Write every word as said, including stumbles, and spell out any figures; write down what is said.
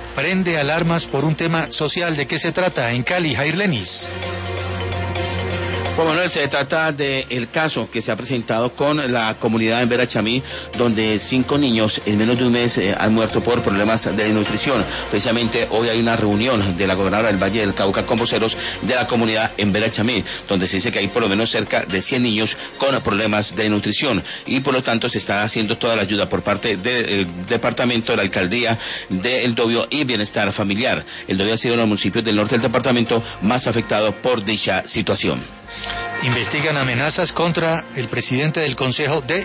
prende alarmas por un tema social. ¿De qué se trata? En Cali, Jair Lenis. Juan Manuel, se trata del caso que se ha presentado con la comunidad en Verachamí, donde cinco niños en menos de un mes eh, han muerto por problemas de desnutrición. Precisamente hoy hay una reunión de la gobernadora del Valle del Cauca con voceros de la comunidad en Verachamí, donde se dice que hay por lo menos cerca de cien niños con problemas de nutrición y por lo tanto se está haciendo toda la ayuda por parte del departamento, de la alcaldía de El Dobio y Bienestar Familiar. El Dobio ha sido uno de los municipios del norte del departamento más afectado por dicha situación. Investigan amenazas contra el presidente del Consejo de